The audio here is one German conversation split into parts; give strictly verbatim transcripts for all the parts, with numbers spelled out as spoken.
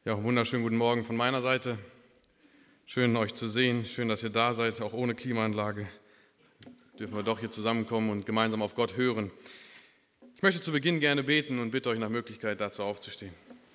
Ja, wunderschönen guten Morgen von meiner Seite. Schön, euch zu sehen. Schön, dass ihr da seid, auch ohne Klimaanlage. Dürfen wir doch hier zusammenkommen und gemeinsam auf Gott hören. Ich möchte zu Beginn gerne beten und bitte euch nach Möglichkeit dazu aufzustehen.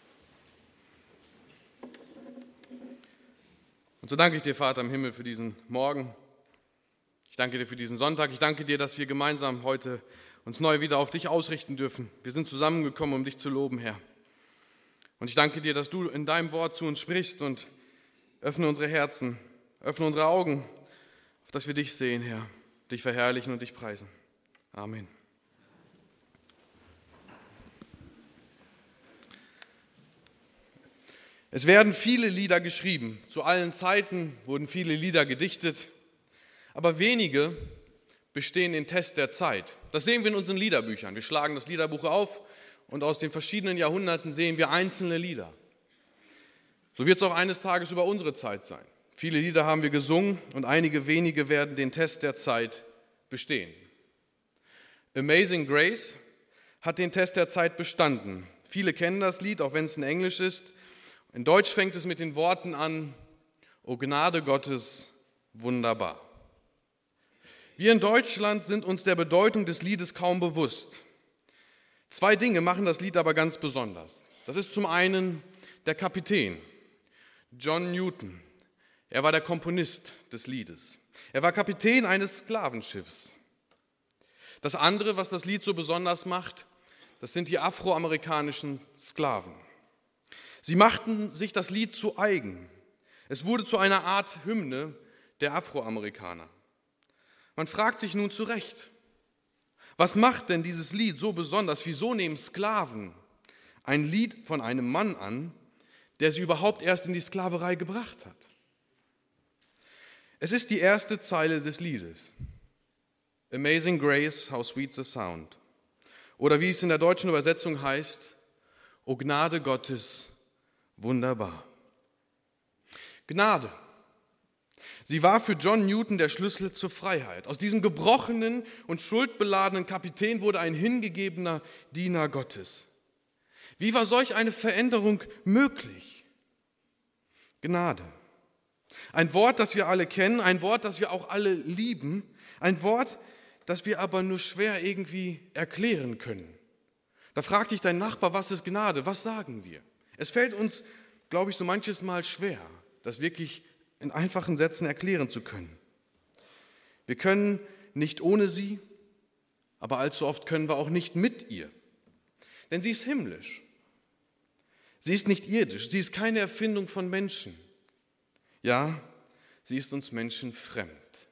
Und so danke ich dir, Vater im Himmel, für diesen Morgen. Ich danke dir für diesen Sonntag. Ich danke dir, dass wir gemeinsam heute uns neu wieder auf dich ausrichten dürfen. Wir sind zusammengekommen, um dich zu loben, Herr. Und ich danke dir, dass du in deinem Wort zu uns sprichst und öffne unsere Herzen, öffne unsere Augen, auf dass wir dich sehen, Herr, dich verherrlichen und dich preisen. Amen. Es werden viele Lieder geschrieben. Zu allen Zeiten wurden viele Lieder gedichtet, aber wenige bestehen den Test der Zeit. Das sehen wir in unseren Liederbüchern. Wir schlagen das Liederbuch auf und aus den verschiedenen Jahrhunderten sehen wir einzelne Lieder. So wird es auch eines Tages über unsere Zeit sein. Viele Lieder haben wir gesungen und einige wenige werden den Test der Zeit bestehen. Amazing Grace hat den Test der Zeit bestanden. Viele kennen das Lied, auch wenn es in Englisch ist. In Deutsch fängt es mit den Worten an: O Gnade Gottes, wunderbar. Wir in Deutschland sind uns der Bedeutung des Liedes kaum bewusst. Zwei Dinge machen das Lied aber ganz besonders. Das ist zum einen der Kapitän, John Newton. Er war der Komponist des Liedes. Er war Kapitän eines Sklavenschiffs. Das andere, was das Lied so besonders macht, das sind die afroamerikanischen Sklaven. Sie machten sich das Lied zu eigen. Es wurde zu einer Art Hymne der Afroamerikaner. Man fragt sich nun zu Recht, was macht denn dieses Lied so besonders? Wieso nehmen Sklaven ein Lied von einem Mann an, der sie überhaupt erst in die Sklaverei gebracht hat? Es ist die erste Zeile des Liedes. Amazing Grace, how sweet the sound. Oder wie es in der deutschen Übersetzung heißt, O Gnade Gottes, wunderbar. Gnade. Sie war für John Newton der Schlüssel zur Freiheit. Aus diesem gebrochenen und schuldbeladenen Kapitän wurde ein hingegebener Diener Gottes. Wie war solch eine Veränderung möglich? Gnade. Ein Wort, das wir alle kennen, ein Wort, das wir auch alle lieben, ein Wort, das wir aber nur schwer irgendwie erklären können. Da fragt dich dein Nachbar, was ist Gnade? Was sagen wir? Es fällt uns, glaube ich, so manches Mal schwer, das wirklich in einfachen Sätzen erklären zu können. Wir können nicht ohne sie, aber allzu oft können wir auch nicht mit ihr. Denn sie ist himmlisch. Sie ist nicht irdisch. Sie ist keine Erfindung von Menschen. Ja, sie ist uns Menschen fremd.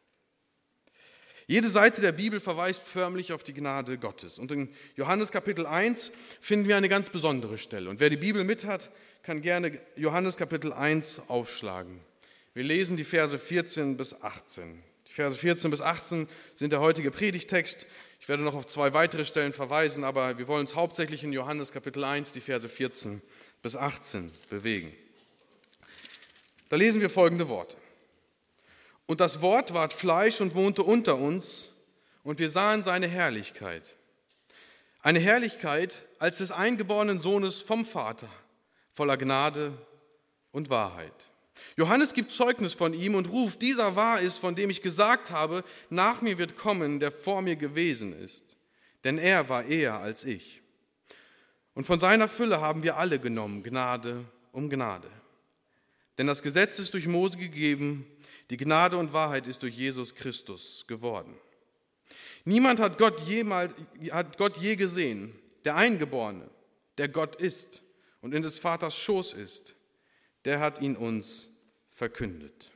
Jede Seite der Bibel verweist förmlich auf die Gnade Gottes. Und in Johannes Kapitel eins finden wir eine ganz besondere Stelle. Und wer die Bibel mit hat, kann gerne Johannes Kapitel eins aufschlagen. Wir lesen die Verse vierzehn bis achtzehn. Die Verse vierzehn bis achtzehn sind der heutige Predigtext. Ich werde noch auf zwei weitere Stellen verweisen, aber wir wollen uns hauptsächlich in Johannes Kapitel eins, die Verse vierzehn bis achtzehn bewegen. Da lesen wir folgende Worte. Und das Wort ward Fleisch und wohnte unter uns, und wir sahen seine Herrlichkeit. Eine Herrlichkeit als des eingeborenen Sohnes vom Vater, voller Gnade und Wahrheit. Johannes gibt Zeugnis von ihm und ruft, dieser wahr ist, von dem ich gesagt habe, nach mir wird kommen, der vor mir gewesen ist. Denn er war eher als ich. Und von seiner Fülle haben wir alle genommen, Gnade um Gnade. Denn das Gesetz ist durch Mose gegeben, die Gnade und Wahrheit ist durch Jesus Christus geworden. Niemand hat Gott jemals, hat Gott je gesehen, der Eingeborene, der Gott ist und in des Vaters Schoß ist, der hat ihn uns verkündet.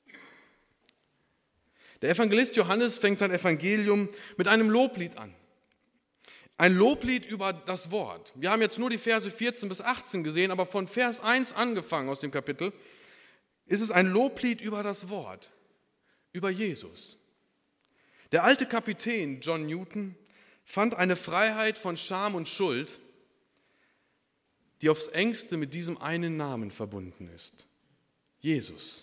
Der Evangelist Johannes fängt sein Evangelium mit einem Loblied an. Ein Loblied über das Wort. Wir haben jetzt nur die Verse vierzehn bis achtzehn gesehen, aber von Vers eins angefangen aus dem Kapitel ist es ein Loblied über das Wort, über Jesus. Der alte Kapitän John Newton fand eine Freiheit von Scham und Schuld, die aufs engste mit diesem einen Namen verbunden ist: Jesus.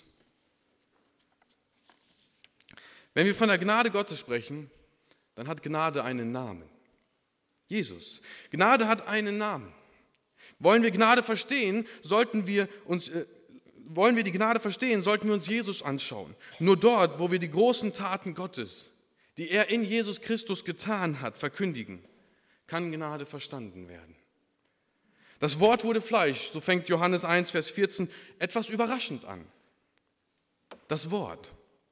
Wenn wir von der Gnade Gottes sprechen, dann hat Gnade einen Namen. Jesus. Gnade hat einen Namen. Wollen wir Gnade verstehen, sollten wir uns, äh, wollen wir die Gnade verstehen, sollten wir uns Jesus anschauen. Nur dort, wo wir die großen Taten Gottes, die er in Jesus Christus getan hat, verkündigen, kann Gnade verstanden werden. Das Wort wurde Fleisch, so fängt Johannes eins, Vers vierzehn etwas überraschend an. Das Wort.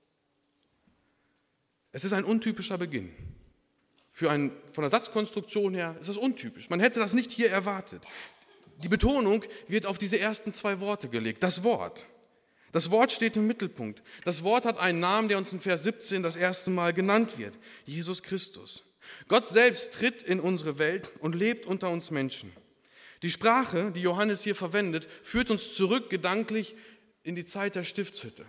Es ist ein untypischer Beginn. Für ein, von der Satzkonstruktion her ist das untypisch. Man hätte das nicht hier erwartet. Die Betonung wird auf diese ersten zwei Worte gelegt. Das Wort. Das Wort steht im Mittelpunkt. Das Wort hat einen Namen, der uns in Vers siebzehn das erste Mal genannt wird. Jesus Christus. Gott selbst tritt in unsere Welt und lebt unter uns Menschen. Die Sprache, die Johannes hier verwendet, führt uns zurück gedanklich in die Zeit der Stiftshütte.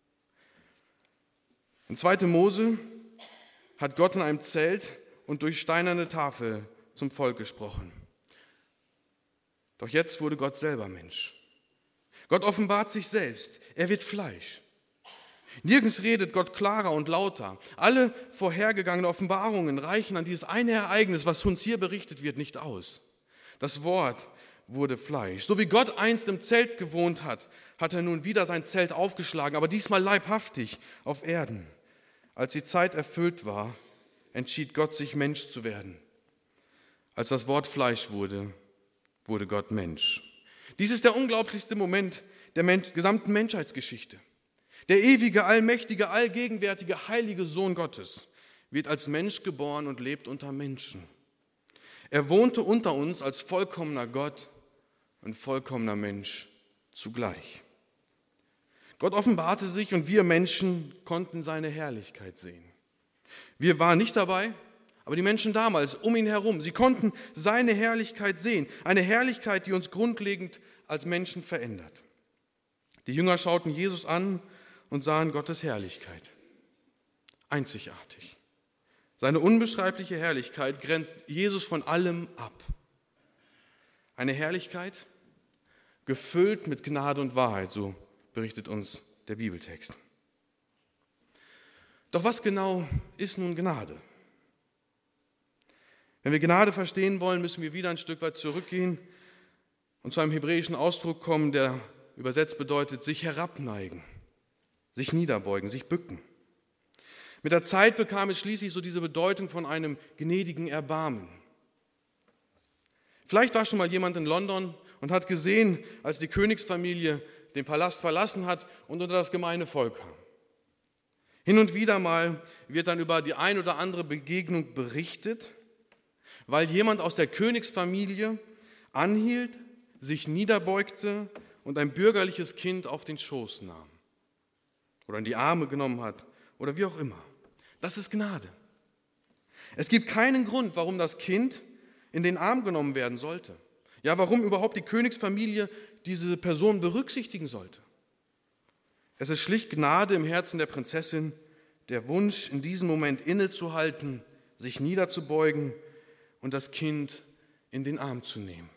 In zweiter Mose hat Gott in einem Zelt und durch steinerne Tafel zum Volk gesprochen. Doch jetzt wurde Gott selber Mensch. Gott offenbart sich selbst. Er wird Fleisch. Nirgends redet Gott klarer und lauter. Alle vorhergegangenen Offenbarungen reichen an dieses eine Ereignis, was uns hier berichtet wird, nicht aus. Das Wort wurde Fleisch. So wie Gott einst im Zelt gewohnt hat, hat er nun wieder sein Zelt aufgeschlagen, aber diesmal leibhaftig auf Erden. Als die Zeit erfüllt war, entschied Gott, sich Mensch zu werden. Als das Wort Fleisch wurde, wurde Gott Mensch. Dies ist der unglaublichste Moment der Mensch, gesamten Menschheitsgeschichte. Der ewige, allmächtige, allgegenwärtige, heilige Sohn Gottes wird als Mensch geboren und lebt unter Menschen. Er wohnte unter uns als vollkommener Gott und vollkommener Mensch zugleich. Gott offenbarte sich und wir Menschen konnten seine Herrlichkeit sehen. Wir waren nicht dabei, aber die Menschen damals um ihn herum, sie konnten seine Herrlichkeit sehen. Eine Herrlichkeit, die uns grundlegend als Menschen verändert. Die Jünger schauten Jesus an und sahen Gottes Herrlichkeit. Einzigartig. Seine unbeschreibliche Herrlichkeit grenzt Jesus von allem ab. Eine Herrlichkeit, gefüllt mit Gnade und Wahrheit, so berichtet uns der Bibeltext. Doch was genau ist nun Gnade? Wenn wir Gnade verstehen wollen, müssen wir wieder ein Stück weit zurückgehen und zu einem hebräischen Ausdruck kommen, der übersetzt bedeutet, sich herabneigen, sich niederbeugen, sich bücken. Mit der Zeit bekam es schließlich so diese Bedeutung von einem gnädigen Erbarmen. Vielleicht war schon mal jemand in London und hat gesehen, als die Königsfamilie den Palast verlassen hat und unter das gemeine Volk kam. Hin und wieder mal wird dann über die ein oder andere Begegnung berichtet, weil jemand aus der Königsfamilie anhielt, sich niederbeugte und ein bürgerliches Kind auf den Schoß nahm oder in die Arme genommen hat oder wie auch immer. Das ist Gnade. Es gibt keinen Grund, warum das Kind in den Arm genommen werden sollte. Ja, warum überhaupt die Königsfamilie diese Person berücksichtigen sollte. Es ist schlicht Gnade im Herzen der Prinzessin, der Wunsch, in diesem Moment innezuhalten, sich niederzubeugen und das Kind in den Arm zu nehmen.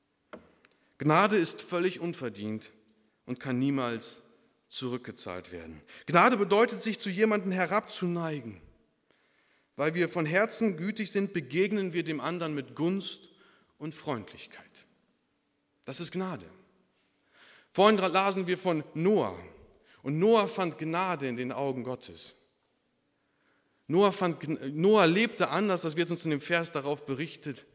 Gnade ist völlig unverdient und kann niemals zurückgezahlt werden. Gnade bedeutet, sich zu jemandem herabzuneigen. Weil wir von Herzen gütig sind, begegnen wir dem anderen mit Gunst und Freundlichkeit. Das ist Gnade. Vorhin lasen wir von Noah. Und Noah fand Gnade in den Augen Gottes. Noah, fand, Noah lebte anders, das wird uns in dem Vers darauf berichtet,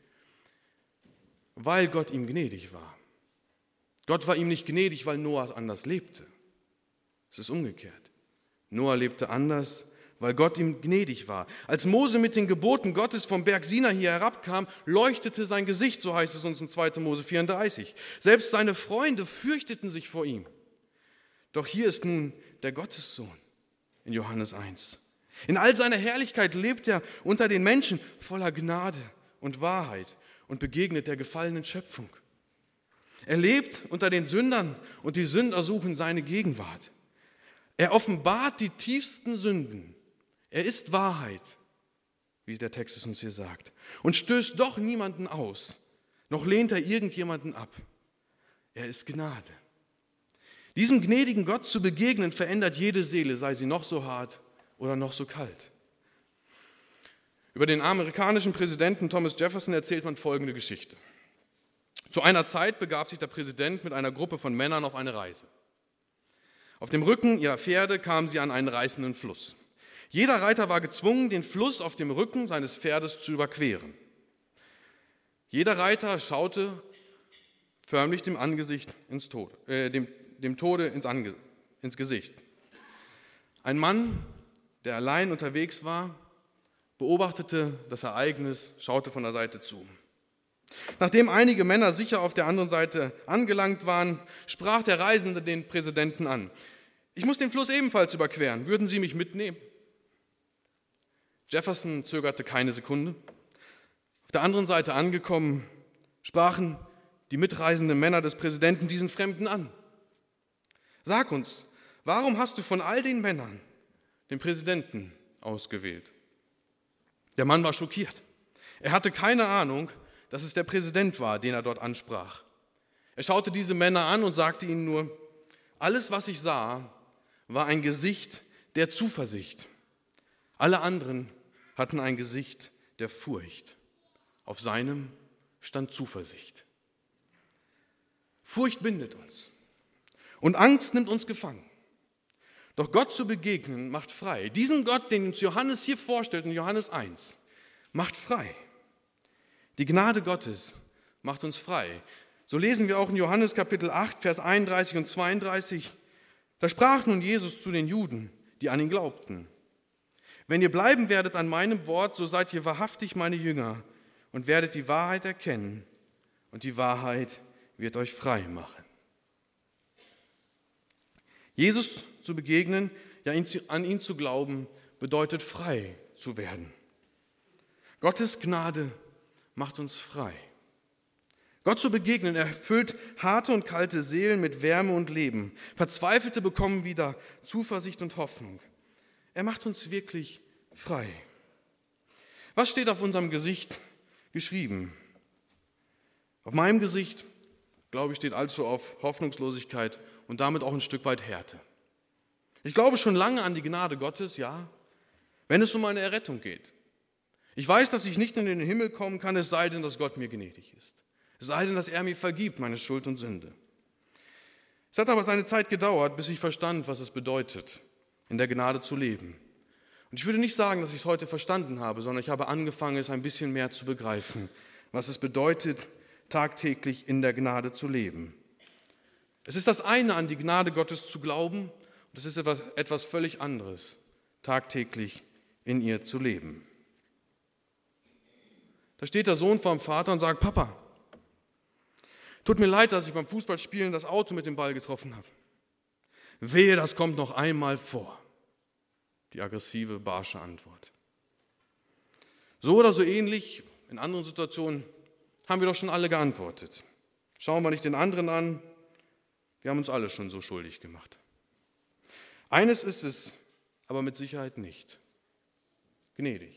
weil Gott ihm gnädig war. Gott war ihm nicht gnädig, weil Noah anders lebte. Es ist umgekehrt. Noah lebte anders, weil Gott ihm gnädig war. Als Mose mit den Geboten Gottes vom Berg Sinai hier herabkam, leuchtete sein Gesicht, so heißt es uns in zweiter Mose vierunddreißig. Selbst seine Freunde fürchteten sich vor ihm. Doch hier ist nun der Gottessohn in Johannes eins. In all seiner Herrlichkeit lebt er unter den Menschen voller Gnade und Wahrheit und begegnet der gefallenen Schöpfung. Er lebt unter den Sündern und die Sünder suchen seine Gegenwart. Er offenbart die tiefsten Sünden. Er ist Wahrheit, wie der Text es uns hier sagt, und stößt doch niemanden aus, noch lehnt er irgendjemanden ab. Er ist Gnade. Diesem gnädigen Gott zu begegnen, verändert jede Seele, sei sie noch so hart oder noch so kalt. Über den amerikanischen Präsidenten Thomas Jefferson erzählt man folgende Geschichte. Zu einer Zeit begab sich der Präsident mit einer Gruppe von Männern auf eine Reise. Auf dem Rücken ihrer Pferde kamen sie an einen reißenden Fluss. Jeder Reiter war gezwungen, den Fluss auf dem Rücken seines Pferdes zu überqueren. Jeder Reiter schaute förmlich dem Angesicht ins Tode, äh, dem, dem Tode ins, Ange, ins Gesicht. Ein Mann, der allein unterwegs war, beobachtete das Ereignis, schaute von der Seite zu. Nachdem einige Männer sicher auf der anderen Seite angelangt waren, sprach der Reisende den Präsidenten an. Ich muss den Fluss ebenfalls überqueren. Würden Sie mich mitnehmen? Jefferson zögerte keine Sekunde. Auf der anderen Seite angekommen, sprachen die mitreisenden Männer des Präsidenten diesen Fremden an. Sag uns, warum hast du von all den Männern den Präsidenten ausgewählt? Der Mann war schockiert. Er hatte keine Ahnung, dass es der Präsident war, den er dort ansprach. Er schaute diese Männer an und sagte ihnen nur, alles, was ich sah, war ein Gesicht der Zuversicht. Alle anderen hatten ein Gesicht der Furcht. Auf seinem stand Zuversicht. Furcht bindet uns und Angst nimmt uns gefangen. Doch Gott zu begegnen macht frei. Diesen Gott, den uns Johannes hier vorstellt in Johannes eins, macht frei. Die Gnade Gottes macht uns frei. So lesen wir auch in Johannes Kapitel acht, Vers einunddreißig und zweiunddreißig. Da sprach nun Jesus zu den Juden, die an ihn glaubten. Wenn ihr bleiben werdet an meinem Wort, so seid ihr wahrhaftig meine Jünger und werdet die Wahrheit erkennen und die Wahrheit wird euch frei machen. Jesus zu begegnen, ja an ihn zu glauben, bedeutet frei zu werden. Gottes Gnade macht uns frei. Gott zu begegnen erfüllt harte und kalte Seelen mit Wärme und Leben. Verzweifelte bekommen wieder Zuversicht und Hoffnung. Er macht uns wirklich frei. Was steht auf unserem Gesicht geschrieben? Auf meinem Gesicht, glaube ich, steht allzu oft Hoffnungslosigkeit und damit auch ein Stück weit Härte. Ich glaube schon lange an die Gnade Gottes, ja, wenn es um meine Errettung geht. Ich weiß, dass ich nicht in den Himmel kommen kann, es sei denn, dass Gott mir gnädig ist. Es sei denn, dass er mir vergibt, meine Schuld und Sünde. Es hat aber seine Zeit gedauert, bis ich verstand, was es bedeutet, in der Gnade zu leben. Und ich würde nicht sagen, dass ich es heute verstanden habe, sondern ich habe angefangen, es ein bisschen mehr zu begreifen, was es bedeutet, tagtäglich in der Gnade zu leben. Es ist das eine, an die Gnade Gottes zu glauben, und es ist etwas, etwas völlig anderes, tagtäglich in ihr zu leben. Da steht der Sohn vor dem Vater und sagt, Papa, tut mir leid, dass ich beim Fußballspielen das Auto mit dem Ball getroffen habe. Wehe, das kommt noch einmal vor. Die aggressive, barsche Antwort. So oder so ähnlich, in anderen Situationen, haben wir doch schon alle geantwortet. Schauen wir nicht den anderen an, wir haben uns alle schon so schuldig gemacht. Eines ist es aber mit Sicherheit nicht: gnädig.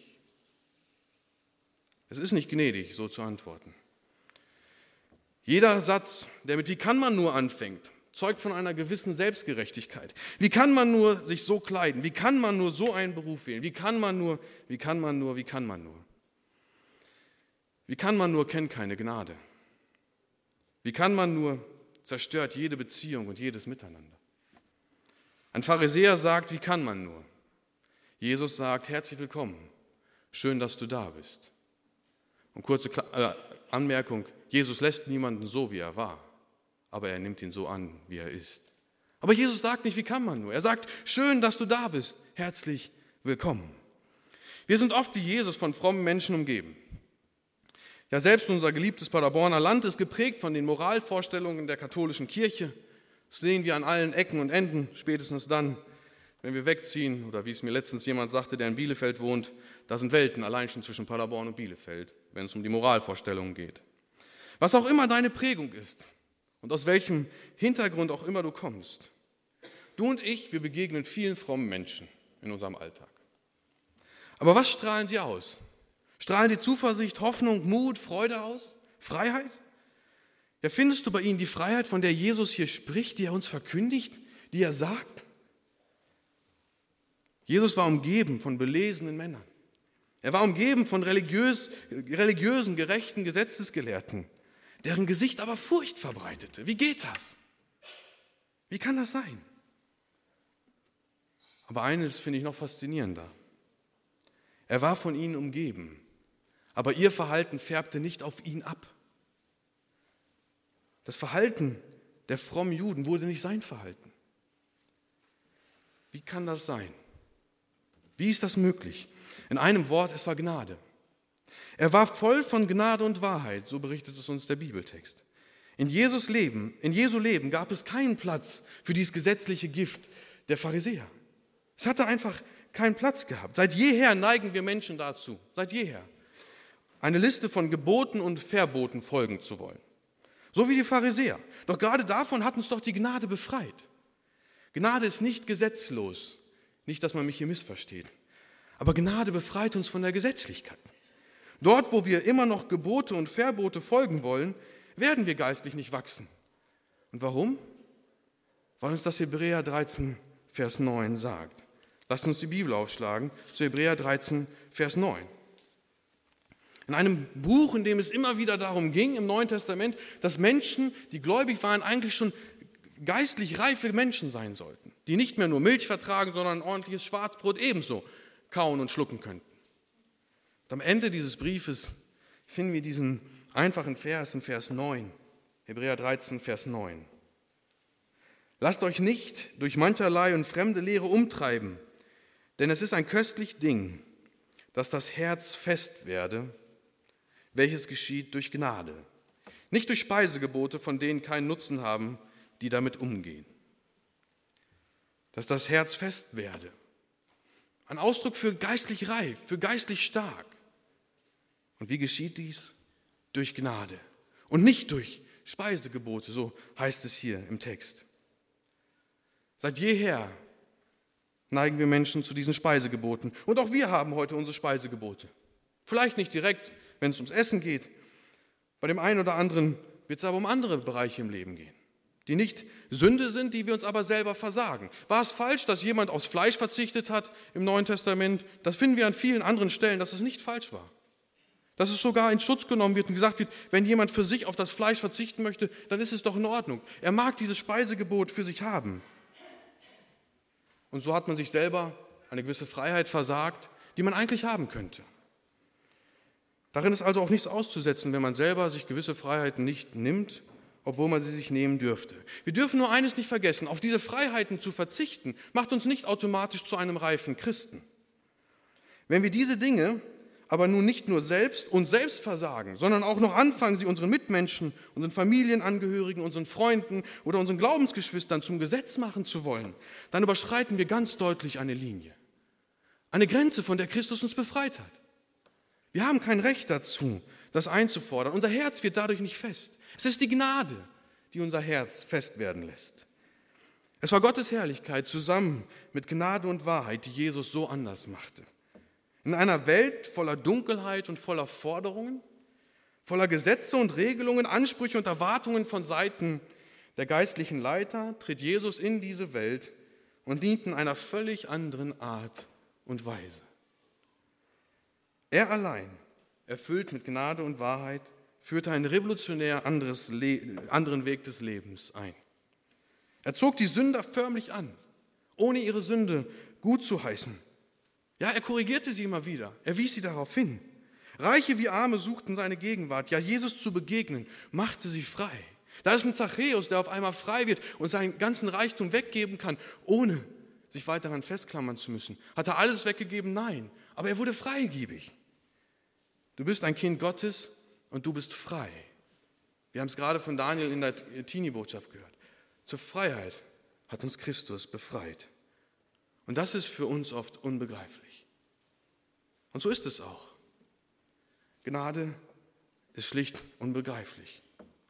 Es ist nicht gnädig, so zu antworten. Jeder Satz, der mit "Wie kann man nur" anfängt, zeugt von einer gewissen Selbstgerechtigkeit. Wie kann man nur sich so kleiden? Wie kann man nur so einen Beruf wählen? Wie kann man nur, wie kann man nur, wie kann man nur? Wie kann man nur, kennt keine Gnade. Wie kann man nur, zerstört jede Beziehung und jedes Miteinander. Ein Pharisäer sagt, wie kann man nur? Jesus sagt, herzlich willkommen, schön, dass du da bist. Und kurze äh, Anmerkung, Jesus lässt niemanden so, wie er war, aber er nimmt ihn so an, wie er ist. Aber Jesus sagt nicht, wie kann man nur? Er sagt, schön, dass du da bist, herzlich willkommen. Wir sind oft wie Jesus von frommen Menschen umgeben. Ja, selbst unser geliebtes Paderborner Land ist geprägt von den Moralvorstellungen der katholischen Kirche. Das sehen wir an allen Ecken und Enden, spätestens dann, wenn wir wegziehen, oder wie es mir letztens jemand sagte, der in Bielefeld wohnt, da sind Welten allein schon zwischen Paderborn und Bielefeld, wenn es um die Moralvorstellungen geht. Was auch immer deine Prägung ist und aus welchem Hintergrund auch immer du kommst, du und ich, wir begegnen vielen frommen Menschen in unserem Alltag. Aber was strahlen sie aus? Strahlen sie Zuversicht, Hoffnung, Mut, Freude aus? Freiheit? Ja, findest du bei ihnen die Freiheit, von der Jesus hier spricht, die er uns verkündigt, die er sagt? Jesus war umgeben von belesenen Männern. Er war umgeben von religiös, religiösen, gerechten Gesetzesgelehrten. deren Gesicht aber Furcht verbreitete. Wie geht das? Wie kann das sein? Aber eines finde ich noch faszinierender. Er war von ihnen umgeben, aber ihr Verhalten färbte nicht auf ihn ab. Das Verhalten der frommen Juden wurde nicht sein Verhalten. Wie kann das sein? Wie ist das möglich? In einem Wort, es war Gnade. Er war voll von Gnade und Wahrheit, so berichtet es uns der Bibeltext. In Jesus Leben, in Jesu Leben gab es keinen Platz für dieses gesetzliche Gift der Pharisäer. Es hatte einfach keinen Platz gehabt. Seit jeher neigen wir Menschen dazu, seit jeher, eine Liste von Geboten und Verboten folgen zu wollen. So wie die Pharisäer. Doch gerade davon hat uns doch die Gnade befreit. Gnade ist nicht gesetzlos. Nicht, dass man mich hier missversteht. Aber Gnade befreit uns von der Gesetzlichkeit. Dort, wo wir immer noch Gebote und Verbote folgen wollen, werden wir geistlich nicht wachsen. Und warum? Weil uns das Hebräer dreizehn, Vers neun sagt. Lasst uns die Bibel aufschlagen zu Hebräer dreizehn, Vers neun. In einem Buch, in dem es immer wieder darum ging, im Neuen Testament, dass Menschen, die gläubig waren, eigentlich schon geistlich reife Menschen sein sollten, die nicht mehr nur Milch vertragen, sondern ein ordentliches Schwarzbrot ebenso kauen und schlucken könnten. Und am Ende dieses Briefes finden wir diesen einfachen Vers in Vers neun, Hebräer dreizehn, Vers neun. Lasst euch nicht durch mancherlei und fremde Lehre umtreiben, denn es ist ein köstlich Ding, dass das Herz fest werde, welches geschieht durch Gnade, nicht durch Speisegebote, von denen keinen Nutzen haben, die damit umgehen. Dass das Herz fest werde. Ein Ausdruck für geistlich reif, für geistlich stark. Und wie geschieht dies? Durch Gnade und nicht durch Speisegebote, so heißt es hier im Text. Seit jeher neigen wir Menschen zu diesen Speisegeboten. Und auch wir haben heute unsere Speisegebote. Vielleicht nicht direkt, wenn es ums Essen geht. Bei dem einen oder anderen wird es aber um andere Bereiche im Leben gehen, die nicht Sünde sind, die wir uns aber selber versagen. War es falsch, dass jemand aufs Fleisch verzichtet hat im Neuen Testament? Das finden wir an vielen anderen Stellen, dass es nicht falsch war. Dass es sogar in Schutz genommen wird und gesagt wird, wenn jemand für sich auf das Fleisch verzichten möchte, dann ist es doch in Ordnung. Er mag dieses Speisegebot für sich haben. Und so hat man sich selber eine gewisse Freiheit versagt, die man eigentlich haben könnte. Darin ist also auch nichts auszusetzen, wenn man selber sich gewisse Freiheiten nicht nimmt, obwohl man sie sich nehmen dürfte. Wir dürfen nur eines nicht vergessen, auf diese Freiheiten zu verzichten, macht uns nicht automatisch zu einem reifen Christen. Wenn wir diese Dinge aber nun nicht nur selbst uns selbst versagen, sondern auch noch anfangen, sie unseren Mitmenschen, unseren Familienangehörigen, unseren Freunden oder unseren Glaubensgeschwistern zum Gesetz machen zu wollen, dann überschreiten wir ganz deutlich eine Linie. Eine Grenze, von der Christus uns befreit hat. Wir haben kein Recht dazu, das einzufordern. Unser Herz wird dadurch nicht fest. Es ist die Gnade, die unser Herz fest werden lässt. Es war Gottes Herrlichkeit zusammen mit Gnade und Wahrheit, die Jesus so anders machte. In einer Welt voller Dunkelheit und voller Forderungen, voller Gesetze und Regelungen, Ansprüche und Erwartungen von Seiten der geistlichen Leiter tritt Jesus in diese Welt und dient in einer völlig anderen Art und Weise. Er allein, erfüllt mit Gnade und Wahrheit, führte einen revolutionär anderes Le- anderen Weg des Lebens ein. Er zog die Sünder förmlich an, ohne ihre Sünde gut zu heißen. Ja, er korrigierte sie immer wieder, er wies sie darauf hin. Reiche wie Arme suchten seine Gegenwart, ja, Jesus zu begegnen, machte sie frei. Da ist ein Zachäus, der auf einmal frei wird und seinen ganzen Reichtum weggeben kann, ohne sich weiter daran festklammern zu müssen. Hat er alles weggegeben? Nein, aber er wurde freigebig. Du bist ein Kind Gottes und du bist frei. Wir haben es gerade von Daniel in der Teenie-Botschaft gehört. Zur Freiheit hat uns Christus befreit. Und das ist für uns oft unbegreiflich. Und so ist es auch. Gnade ist schlicht unbegreiflich.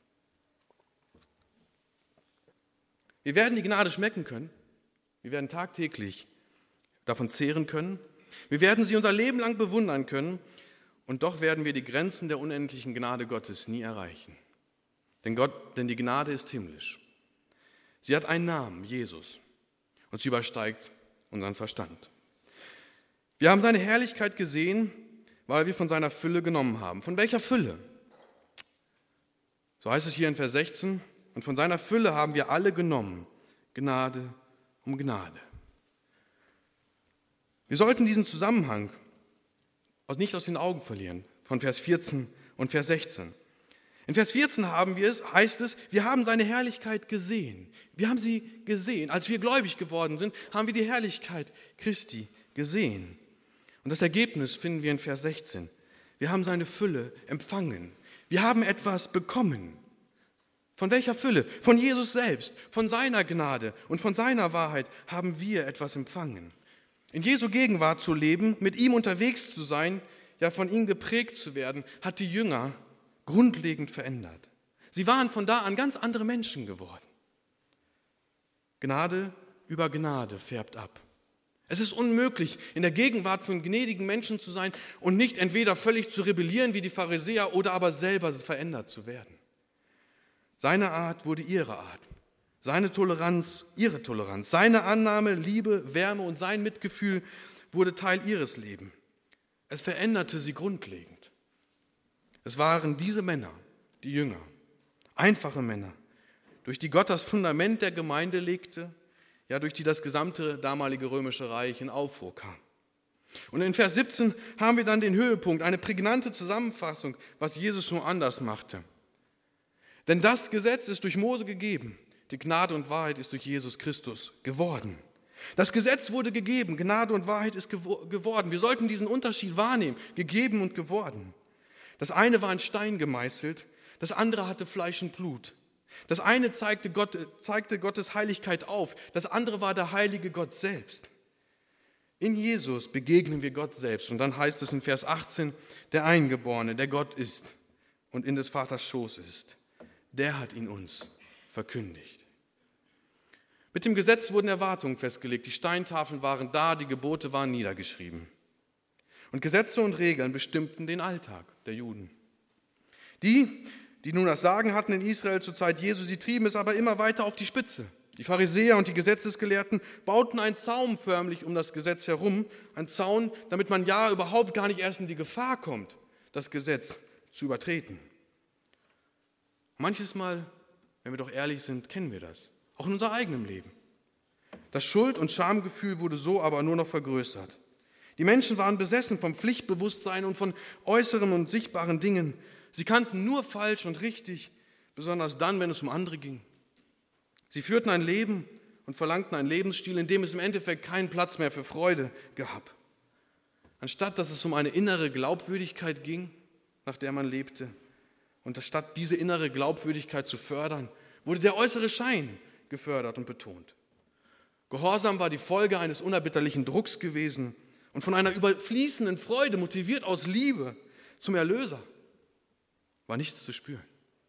Wir werden die Gnade schmecken können. Wir werden tagtäglich davon zehren können. Wir werden sie unser Leben lang bewundern können. Und doch werden wir die Grenzen der unendlichen Gnade Gottes nie erreichen. Denn, Gott, denn die Gnade ist himmlisch. Sie hat einen Namen, Jesus. Und sie übersteigt unseren Verstand. Wir haben seine Herrlichkeit gesehen, weil wir von seiner Fülle genommen haben. Von welcher Fülle? So heißt es hier in Vers sechzehn, und von seiner Fülle haben wir alle genommen, Gnade um Gnade. Wir sollten diesen Zusammenhang nicht aus den Augen verlieren, von Vers vierzehn und Vers sechzehn. In Vers vierzehn haben wir es, heißt es, wir haben seine Herrlichkeit gesehen. Wir haben sie gesehen. Als wir gläubig geworden sind, haben wir die Herrlichkeit Christi gesehen. Und das Ergebnis finden wir in Vers sechzehn. Wir haben seine Fülle empfangen. Wir haben etwas bekommen. Von welcher Fülle? Von Jesus selbst, von seiner Gnade und von seiner Wahrheit haben wir etwas empfangen. In Jesu Gegenwart zu leben, mit ihm unterwegs zu sein, ja von ihm geprägt zu werden, hat die Jünger grundlegend verändert. Sie waren von da an ganz andere Menschen geworden. Gnade über Gnade färbt ab. Es ist unmöglich, in der Gegenwart von gnädigen Menschen zu sein und nicht entweder völlig zu rebellieren wie die Pharisäer oder aber selber verändert zu werden. Seine Art wurde ihre Art. Seine Toleranz, ihre Toleranz, seine Annahme, Liebe, Wärme und sein Mitgefühl wurde Teil ihres Lebens. Es veränderte sie grundlegend. Es waren diese Männer, die Jünger, einfache Männer, durch die Gott das Fundament der Gemeinde legte, ja durch die das gesamte damalige römische Reich in Aufruhr kam. Und in Vers siebzehn haben wir dann den Höhepunkt, eine prägnante Zusammenfassung, was Jesus so anders machte. Denn das Gesetz ist durch Mose gegeben. Die Gnade und Wahrheit ist durch Jesus Christus geworden. Das Gesetz wurde gegeben, Gnade und Wahrheit ist geworden. Wir sollten diesen Unterschied wahrnehmen, gegeben und geworden. Das eine war in Stein gemeißelt, das andere hatte Fleisch und Blut. Das eine zeigte, Gott, zeigte Gottes Heiligkeit auf, das andere war der heilige Gott selbst. In Jesus begegnen wir Gott selbst. Und dann heißt es in Vers achtzehn, der Eingeborene, der Gott ist und in des Vaters Schoß ist, der hat ihn uns verkündigt. Mit dem Gesetz wurden Erwartungen festgelegt, die Steintafeln waren da, die Gebote waren niedergeschrieben. Und Gesetze und Regeln bestimmten den Alltag der Juden. Die, die nun das Sagen hatten in Israel zur Zeit Jesu, sie trieben es aber immer weiter auf die Spitze. Die Pharisäer und die Gesetzesgelehrten bauten einen Zaun förmlich um das Gesetz herum, einen Zaun, damit man ja überhaupt gar nicht erst in die Gefahr kommt, das Gesetz zu übertreten. Manches Mal, wenn wir doch ehrlich sind, kennen wir das. Auch in unserem eigenen Leben. Das Schuld- und Schamgefühl wurde so aber nur noch vergrößert. Die Menschen waren besessen vom Pflichtbewusstsein und von äußeren und sichtbaren Dingen. Sie kannten nur falsch und richtig, besonders dann, wenn es um andere ging. Sie führten ein Leben und verlangten einen Lebensstil, in dem es im Endeffekt keinen Platz mehr für Freude gab. Anstatt dass es um eine innere Glaubwürdigkeit ging, nach der man lebte, und statt diese innere Glaubwürdigkeit zu fördern, wurde der äußere Schein gefördert und betont. Gehorsam war die Folge eines unerbitterlichen Drucks gewesen und von einer überfließenden Freude, motiviert aus Liebe zum Erlöser, war nichts zu spüren.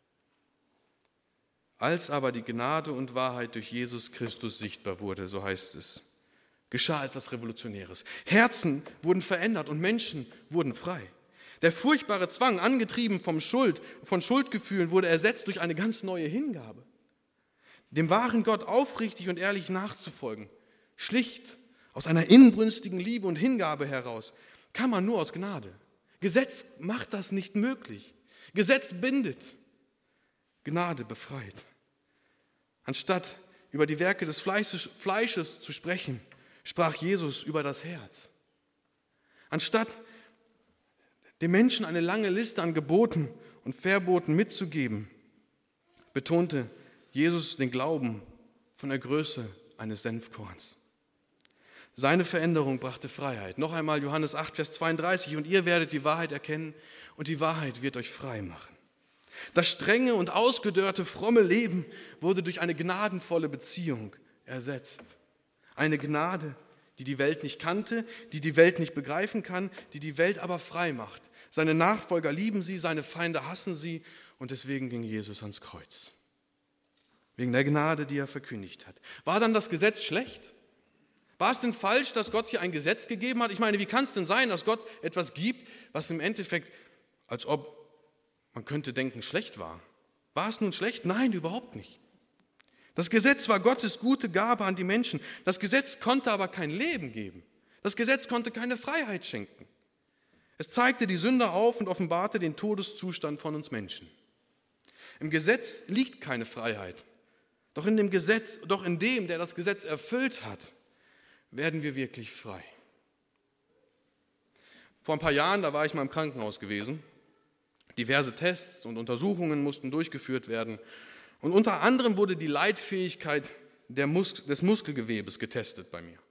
Als aber die Gnade und Wahrheit durch Jesus Christus sichtbar wurde, so heißt es, geschah etwas Revolutionäres. Herzen wurden verändert und Menschen wurden frei. Der furchtbare Zwang, angetrieben vom Schuld, von Schuldgefühlen, wurde ersetzt durch eine ganz neue Hingabe. Dem wahren Gott aufrichtig und ehrlich nachzufolgen, schlicht aus einer inbrünstigen Liebe und Hingabe heraus, kann man nur aus Gnade. Gesetz macht das nicht möglich. Gesetz bindet, Gnade befreit. Anstatt über die Werke des Fleisches, Fleisches zu sprechen, sprach Jesus über das Herz. Anstatt dem Menschen eine lange Liste an Geboten und Verboten mitzugeben, betonte Jesus den Glauben von der Größe eines Senfkorns. Seine Veränderung brachte Freiheit. Noch einmal Johannes acht, Vers zweiunddreißig, und ihr werdet die Wahrheit erkennen und die Wahrheit wird euch frei machen. Das strenge und ausgedörrte, fromme Leben wurde durch eine gnadenvolle Beziehung ersetzt. Eine Gnade, die die Welt nicht kannte, die die Welt nicht begreifen kann, die die Welt aber frei macht. Seine Nachfolger lieben sie, seine Feinde hassen sie und deswegen ging Jesus ans Kreuz. Wegen der Gnade, die er verkündigt hat. War dann das Gesetz schlecht? War es denn falsch, dass Gott hier ein Gesetz gegeben hat? Ich meine, wie kann es denn sein, dass Gott etwas gibt, was im Endeffekt, als ob man könnte denken, schlecht war? War es nun schlecht? Nein, überhaupt nicht. Das Gesetz war Gottes gute Gabe an die Menschen. Das Gesetz konnte aber kein Leben geben. Das Gesetz konnte keine Freiheit schenken. Es zeigte die Sünder auf und offenbarte den Todeszustand von uns Menschen. Im Gesetz liegt keine Freiheit. Doch in dem Gesetz, doch in dem, der das Gesetz erfüllt hat, werden wir wirklich frei. Vor ein paar Jahren, da war ich mal im Krankenhaus gewesen. Diverse Tests und Untersuchungen mussten durchgeführt werden. Und unter anderem wurde die Leitfähigkeit der Mus- des Muskelgewebes getestet bei mir.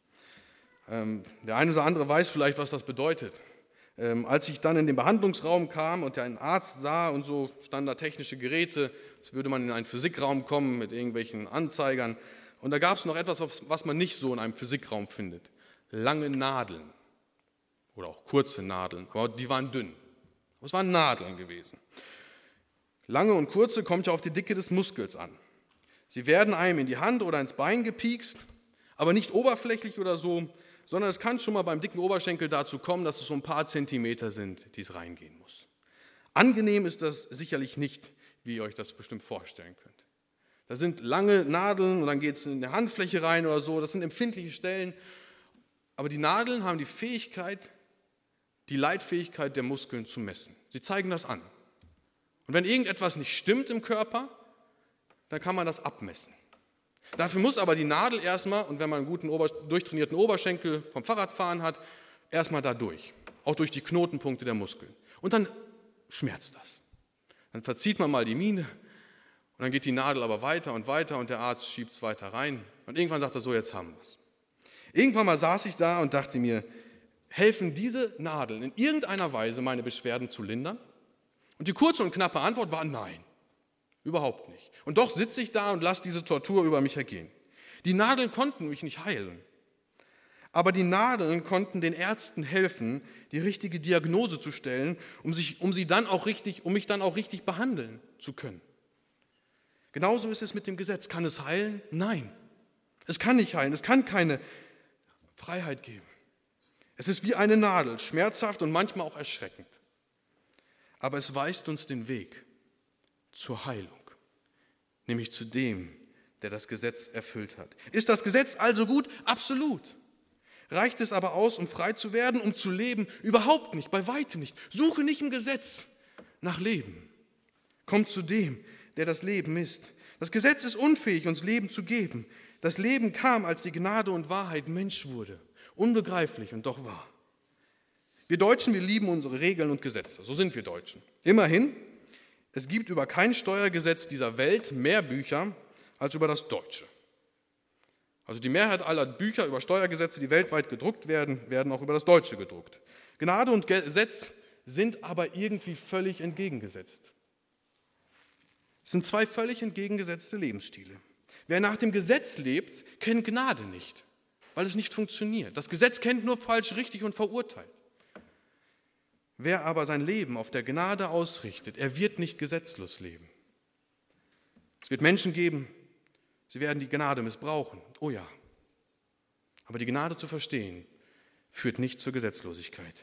Ähm, der eine oder andere weiß vielleicht, was das bedeutet. Ähm, als ich dann in den Behandlungsraum kam und einen Arzt sah und so standardtechnische Geräte, als würde man in einen Physikraum kommen mit irgendwelchen Anzeigern. Und da gab es noch etwas, was man nicht so in einem Physikraum findet. Lange Nadeln oder auch kurze Nadeln, aber die waren dünn. Es waren Nadeln gewesen. Lange und kurze kommt ja auf die Dicke des Muskels an. Sie werden einem in die Hand oder ins Bein gepiekst, aber nicht oberflächlich oder so, sondern es kann schon mal beim dicken Oberschenkel dazu kommen, dass es so ein paar Zentimeter sind, die es reingehen muss. Angenehm ist das sicherlich nicht, wie ihr euch das bestimmt vorstellen könnt. Da sind lange Nadeln und dann geht es in die Handfläche rein oder so, das sind empfindliche Stellen, aber die Nadeln haben die Fähigkeit, die Leitfähigkeit der Muskeln zu messen. Sie zeigen das an. Und wenn irgendetwas nicht stimmt im Körper, dann kann man das abmessen. Dafür muss aber die Nadel erstmal, und wenn man einen guten, Ober, durchtrainierten Oberschenkel vom Fahrradfahren hat, erstmal da durch. Auch durch die Knotenpunkte der Muskeln. Und dann schmerzt das. Dann verzieht man mal die Miene und dann geht die Nadel aber weiter und weiter und der Arzt schiebt es weiter rein. Und irgendwann sagt er so, jetzt haben wir es. Irgendwann mal saß ich da und dachte mir, helfen diese Nadeln in irgendeiner Weise, meine Beschwerden zu lindern? Und die kurze und knappe Antwort war nein, überhaupt nicht. Und doch sitze ich da und lasse diese Tortur über mich ergehen. Die Nadeln konnten mich nicht heilen. Aber die Nadeln konnten den Ärzten helfen, die richtige Diagnose zu stellen, um, sich, um, sie dann auch richtig, um mich dann auch richtig behandeln zu können. Genauso ist es mit dem Gesetz. Kann es heilen? Nein. Es kann nicht heilen. Es kann keine Freiheit geben. Es ist wie eine Nadel, schmerzhaft und manchmal auch erschreckend. Aber es weist uns den Weg zur Heilung, nämlich zu dem, der das Gesetz erfüllt hat. Ist das Gesetz also gut? Absolut. Reicht es aber aus, um frei zu werden, um zu leben? Überhaupt nicht, bei weitem nicht. Suche nicht im Gesetz nach Leben. Komm zu dem, der das Leben ist. Das Gesetz ist unfähig, uns Leben zu geben. Das Leben kam, als die Gnade und Wahrheit Mensch wurde. Unbegreiflich und doch wahr. Wir Deutschen, wir lieben unsere Regeln und Gesetze. So sind wir Deutschen. Immerhin, es gibt über kein Steuergesetz dieser Welt mehr Bücher als über das Deutsche. Also die Mehrheit aller Bücher über Steuergesetze, die weltweit gedruckt werden, werden auch über das Deutsche gedruckt. Gnade und Gesetz sind aber irgendwie völlig entgegengesetzt. Es sind zwei völlig entgegengesetzte Lebensstile. Wer nach dem Gesetz lebt, kennt Gnade nicht, weil es nicht funktioniert. Das Gesetz kennt nur falsch, richtig und verurteilt. Wer aber sein Leben auf der Gnade ausrichtet, er wird nicht gesetzlos leben. Es wird Menschen geben, sie werden die Gnade missbrauchen. Oh ja. Aber die Gnade zu verstehen, führt nicht zur Gesetzlosigkeit.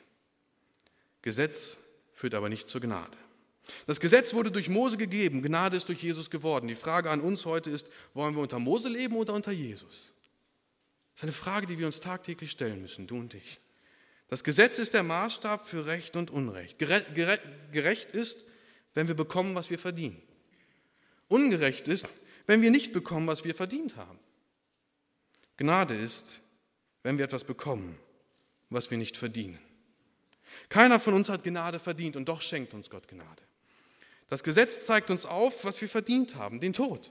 Gesetz führt aber nicht zur Gnade. Das Gesetz wurde durch Mose gegeben, Gnade ist durch Jesus geworden. Die Frage an uns heute ist, wollen wir unter Mose leben oder unter Jesus? Das ist eine Frage, die wir uns tagtäglich stellen müssen, du und ich. Das Gesetz ist der Maßstab für Recht und Unrecht. Gerecht ist, wenn wir bekommen, was wir verdienen. Ungerecht ist, wenn wir nicht bekommen, was wir verdient haben. Gnade ist, wenn wir etwas bekommen, was wir nicht verdienen. Keiner von uns hat Gnade verdient und doch schenkt uns Gott Gnade. Das Gesetz zeigt uns auf, was wir verdient haben, den Tod.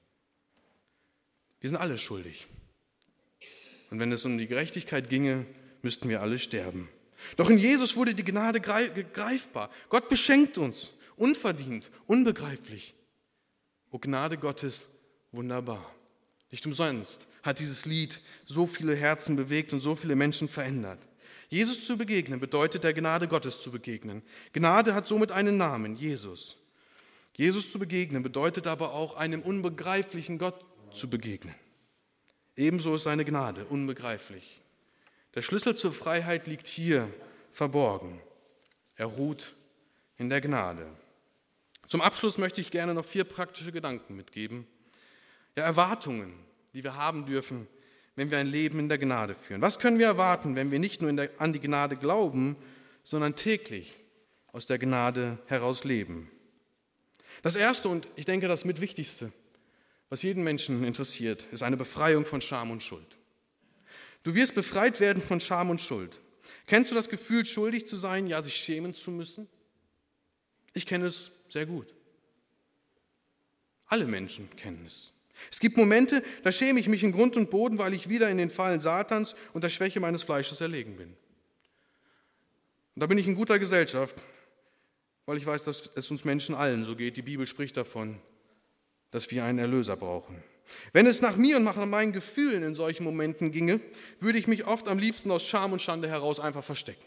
Wir sind alle schuldig. Und wenn es um die Gerechtigkeit ginge, müssten wir alle sterben. Doch in Jesus wurde die Gnade greifbar. Gott beschenkt uns, unverdient, unbegreiflich. O Gnade Gottes, wunderbar. Nicht umsonst hat dieses Lied so viele Herzen bewegt und so viele Menschen verändert. Jesus zu begegnen bedeutet, der Gnade Gottes zu begegnen. Gnade hat somit einen Namen, Jesus. Jesus zu begegnen bedeutet aber auch, einem unbegreiflichen Gott zu begegnen. Ebenso ist seine Gnade unbegreiflich. Der Schlüssel zur Freiheit liegt hier verborgen. Er ruht in der Gnade. Zum Abschluss möchte ich gerne noch vier praktische Gedanken mitgeben. Ja, Erwartungen, die wir haben dürfen, wenn wir ein Leben in der Gnade führen. Was können wir erwarten, wenn wir nicht nur in der, an die Gnade glauben, sondern täglich aus der Gnade heraus leben? Das Erste und ich denke das Mitwichtigste, was jeden Menschen interessiert, ist eine Befreiung von Scham und Schuld. Du wirst befreit werden von Scham und Schuld. Kennst du das Gefühl, schuldig zu sein, ja, sich schämen zu müssen? Ich kenne es sehr gut. Alle Menschen kennen es. Es gibt Momente, da schäme ich mich in Grund und Boden, weil ich wieder in den Fallen Satans und der Schwäche meines Fleisches erlegen bin. Und da bin ich in guter Gesellschaft, weil ich weiß, dass es uns Menschen allen so geht. Die Bibel spricht davon, dass wir einen Erlöser brauchen. Wenn es nach mir und nach meinen Gefühlen in solchen Momenten ginge, würde ich mich oft am liebsten aus Scham und Schande heraus einfach verstecken.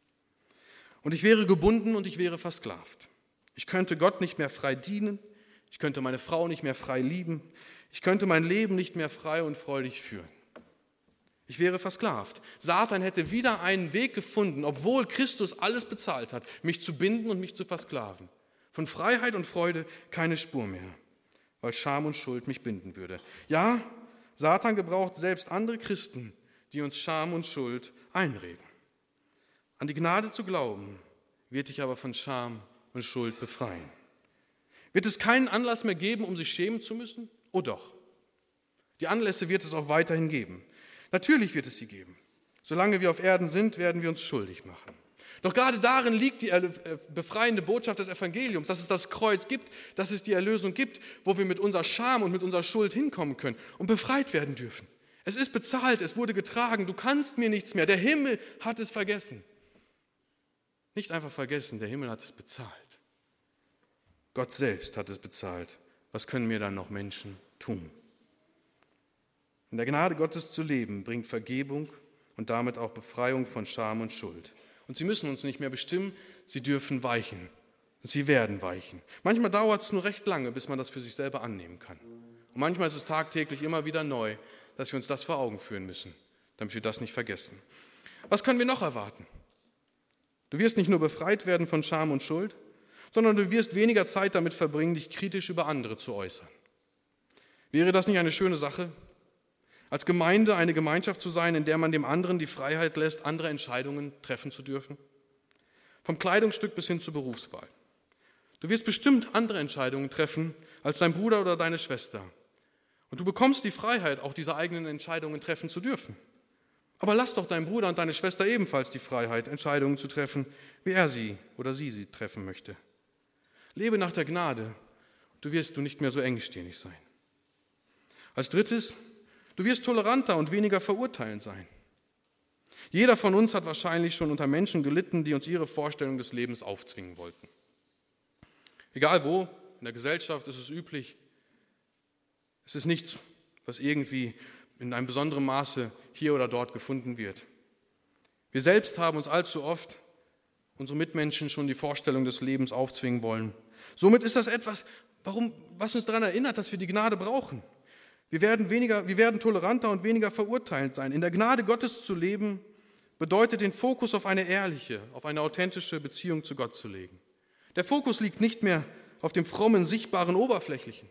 Und ich wäre gebunden und ich wäre versklavt. Ich könnte Gott nicht mehr frei dienen, ich könnte meine Frau nicht mehr frei lieben, ich könnte mein Leben nicht mehr frei und freudig führen. Ich wäre versklavt. Satan hätte wieder einen Weg gefunden, obwohl Christus alles bezahlt hat, mich zu binden und mich zu versklaven. Von Freiheit und Freude keine Spur mehr, weil Scham und Schuld mich binden würde. Ja, Satan gebraucht selbst andere Christen, die uns Scham und Schuld einreden. An die Gnade zu glauben, wird dich aber von Scham und Schuld befreien. Wird es keinen Anlass mehr geben, um sich schämen zu müssen? Oh doch. Die Anlässe wird es auch weiterhin geben. Natürlich wird es sie geben. Solange wir auf Erden sind, werden wir uns schuldig machen. Doch gerade darin liegt die befreiende Botschaft des Evangeliums, dass es das Kreuz gibt, dass es die Erlösung gibt, wo wir mit unserer Scham und mit unserer Schuld hinkommen können und befreit werden dürfen. Es ist bezahlt, es wurde getragen, du kannst mir nichts mehr. Der Himmel hat es vergessen. Nicht einfach vergessen, der Himmel hat es bezahlt. Gott selbst hat es bezahlt. Was können mir dann noch Menschen tun? In der Gnade Gottes zu leben, bringt Vergebung und damit auch Befreiung von Scham und Schuld. Und sie müssen uns nicht mehr bestimmen, sie dürfen weichen. Und sie werden weichen. Manchmal dauert es nur recht lange, bis man das für sich selber annehmen kann. Und manchmal ist es tagtäglich immer wieder neu, dass wir uns das vor Augen führen müssen, damit wir das nicht vergessen. Was können wir noch erwarten? Du wirst nicht nur befreit werden von Scham und Schuld, sondern du wirst weniger Zeit damit verbringen, dich kritisch über andere zu äußern. Wäre das nicht eine schöne Sache? Als Gemeinde eine Gemeinschaft zu sein, in der man dem anderen die Freiheit lässt, andere Entscheidungen treffen zu dürfen? Vom Kleidungsstück bis hin zur Berufswahl. Du wirst bestimmt andere Entscheidungen treffen als dein Bruder oder deine Schwester. Und du bekommst die Freiheit, auch diese eigenen Entscheidungen treffen zu dürfen. Aber lass doch deinen Bruder und deine Schwester ebenfalls die Freiheit, Entscheidungen zu treffen, wie er sie oder sie sie treffen möchte. Lebe nach der Gnade, du wirst du nicht mehr so engstirnig sein. Als drittes, du wirst toleranter und weniger verurteilend sein. Jeder von uns hat wahrscheinlich schon unter Menschen gelitten, die uns ihre Vorstellung des Lebens aufzwingen wollten. Egal wo, in der Gesellschaft ist es üblich. Es ist nichts, was irgendwie in einem besonderen Maße hier oder dort gefunden wird. Wir selbst haben uns allzu oft unsere Mitmenschen schon die Vorstellung des Lebens aufzwingen wollen. Somit ist das etwas, warum, was uns daran erinnert, dass wir die Gnade brauchen. Wir werden, weniger, wir werden toleranter und weniger verurteilend sein. In der Gnade Gottes zu leben, bedeutet den Fokus auf eine ehrliche, auf eine authentische Beziehung zu Gott zu legen. Der Fokus liegt nicht mehr auf dem frommen, sichtbaren, oberflächlichen.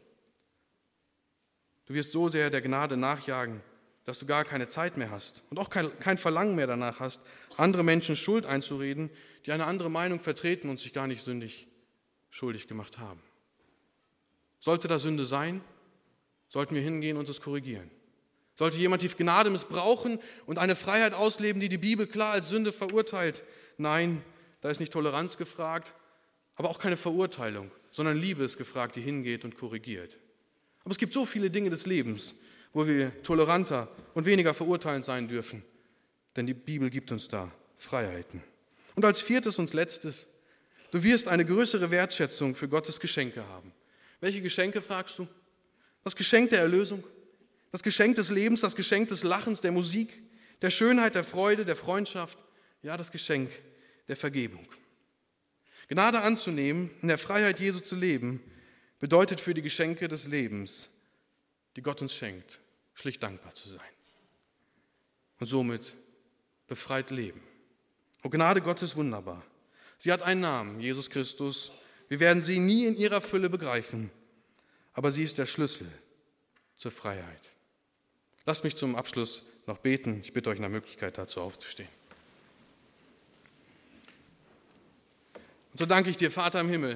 Du wirst so sehr der Gnade nachjagen, dass du gar keine Zeit mehr hast und auch kein, kein Verlangen mehr danach hast, andere Menschen Schuld einzureden, die eine andere Meinung vertreten und sich gar nicht sündig schuldig gemacht haben. Sollte da Sünde sein, sollten wir hingehen und es korrigieren. Sollte jemand die Gnade missbrauchen und eine Freiheit ausleben, die die Bibel klar als Sünde verurteilt, nein, da ist nicht Toleranz gefragt, aber auch keine Verurteilung, sondern Liebe ist gefragt, die hingeht und korrigiert. Aber es gibt so viele Dinge des Lebens, wo wir toleranter und weniger verurteilend sein dürfen, denn die Bibel gibt uns da Freiheiten. Und als viertes und letztes, du wirst eine größere Wertschätzung für Gottes Geschenke haben. Welche Geschenke, fragst du? Das Geschenk der Erlösung, das Geschenk des Lebens, das Geschenk des Lachens, der Musik, der Schönheit, der Freude, der Freundschaft, ja, das Geschenk der Vergebung. Gnade anzunehmen, in der Freiheit Jesu zu leben, bedeutet für die Geschenke des Lebens, die Gott uns schenkt, schlicht dankbar zu sein. Und somit befreit leben. Oh, Gnade Gottes wunderbar. Sie hat einen Namen, Jesus Christus. Wir werden sie nie in ihrer Fülle begreifen, aber sie ist der Schlüssel zur Freiheit. Lasst mich zum Abschluss noch beten. Ich bitte euch nach Möglichkeit dazu aufzustehen. Und so danke ich dir, Vater im Himmel,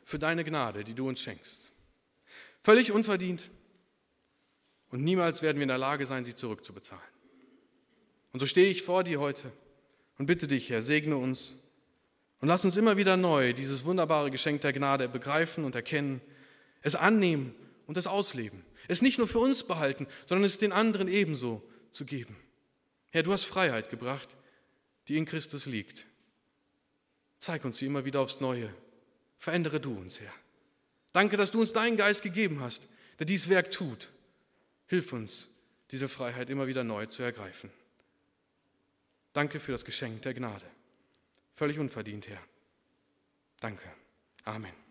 für deine Gnade, die du uns schenkst. Völlig unverdient und niemals werden wir in der Lage sein, sie zurückzubezahlen. Und so stehe ich vor dir heute und bitte dich, Herr, segne uns und lass uns immer wieder neu dieses wunderbare Geschenk der Gnade begreifen und erkennen, es annehmen und es ausleben. Es nicht nur für uns behalten, sondern es den anderen ebenso zu geben. Herr, du hast Freiheit gebracht, die in Christus liegt. Zeig uns sie immer wieder aufs Neue. Verändere du uns, Herr. Danke, dass du uns deinen Geist gegeben hast, der dies Werk tut. Hilf uns, diese Freiheit immer wieder neu zu ergreifen. Danke für das Geschenk der Gnade. Völlig unverdient, Herr. Danke. Amen.